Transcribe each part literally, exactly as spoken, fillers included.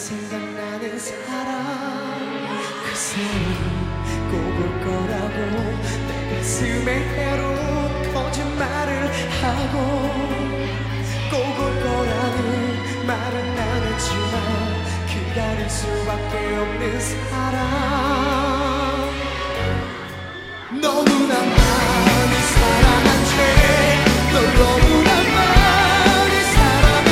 생각나는 사람 그 사람 꼭 올 거라고 내 가슴에 해로운 거짓말을 하고 꼭 올 거라는 말은 안 했지만 기다릴 수밖에 없는 사람 너무나 많이 사랑한 채 널 너무나 많이 사랑한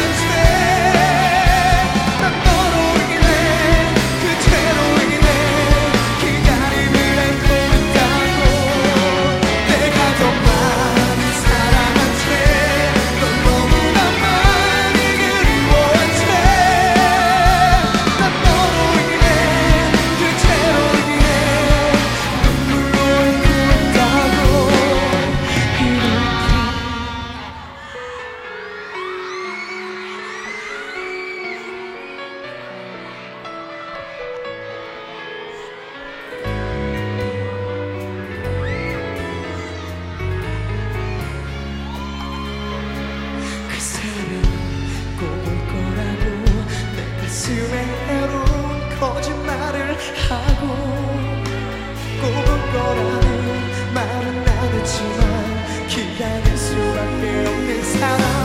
채 난 너로 인해 그대로 인해 기다림을 안고 있다고 내가 더 많이 사랑한 채 널 너무나 많이 그리워한 채 난 너로 인해 그대로 인해 눈물로 앓고 있다고 그 사람 꼭 올 거라고 내 가슴에 해로운 거짓말을 하고 꼭 올 거라는 말은 안 했지만 기다릴 수밖에 없는 사람